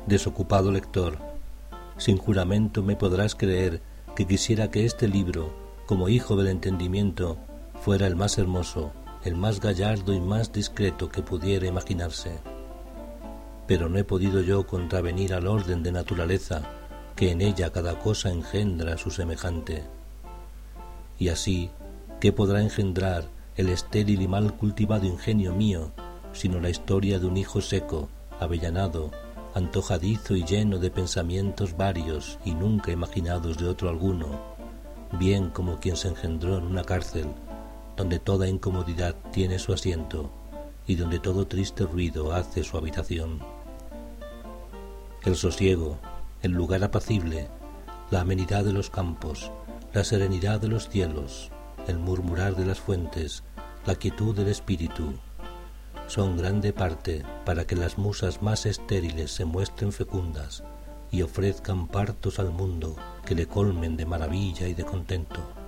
Desocupado lector, sin juramento me podrás creer que quisiera que este libro, como hijo del entendimiento, fuera el más hermoso, el más gallardo y más discreto que pudiera imaginarse. Pero no he podido yo contravenir al orden de naturaleza, que en ella cada cosa engendra a su semejante. Y así, ¿qué podrá engendrar el estéril y mal cultivado ingenio mío, sino la historia de un hijo seco, avellanado, antojadizo y lleno de pensamientos varios y nunca imaginados de otro alguno, bien como quien se engendró en una cárcel, donde toda incomodidad tiene su asiento y donde todo triste ruido hace su habitación? El sosiego, el lugar apacible, la amenidad de los campos, la serenidad de los cielos, el murmurar de las fuentes, la quietud del espíritu, son grande parte para que las musas más estériles se muestren fecundas y ofrezcan partos al mundo que le colmen de maravilla y de contento.